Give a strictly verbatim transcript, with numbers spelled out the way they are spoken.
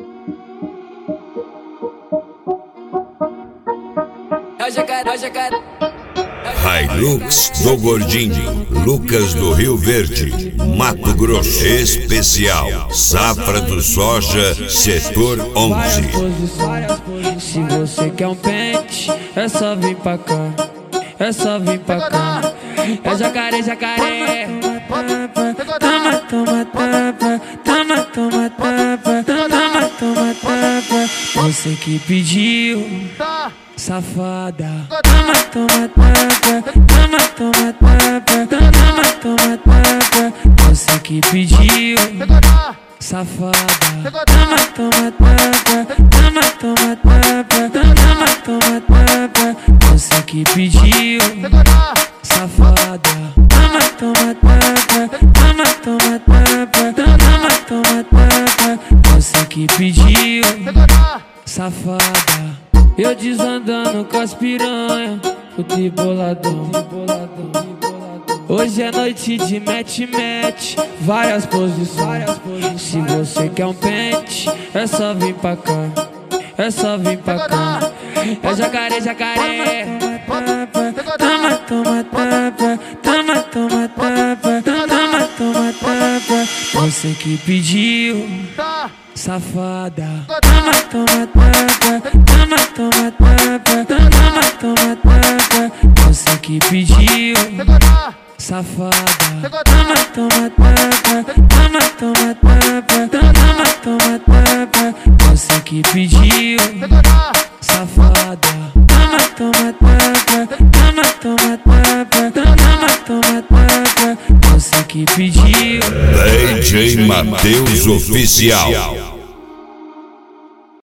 Hilux do Gordinho, Lucas do Rio Verde, Mato Grosso. Especial Safra do Soja, Setor onze. Se você quer um pente, é só vir pra cá, é só vir pra cá. É jacaré, jacaré. Toma, toma, tapa, toma, toma, tapa, toma, toma, tapa. Você que pediu, safada. Toma, toma, tapa, toma, toma, tapa, toma, toma, tapa. Você que pediu, safada. Toma, toma, tapa, toma, toma, tapa, toma, toma, tapa. Você que pediu, safada. Toma, toma, tapa, toma, toma, tapa, toma, toma, tapa. Você que pediu, safada. Eu desandando com as piranha, o triboladão. Hoje é noite de match-match, várias posições. Se você quer um pente, é só vir pra cá, é só vir pra cá. É jacaré, jacaré. Toma, toma, tapa, toma, toma, tapa, toma, toma, tapa. Você que pediu, safada. Toma, toma, tapa, toma, toma, tapa, toma, toma, tapa. Você que pediu, safada. Toma, toma, tapa, toma, toma, tapa, toma, toma, tapa. Você que pediu, safada. Toma, toma, tapa, toma, toma, tapa, toma, toma, tapa. Você que pediu. D J Matheus Oficial.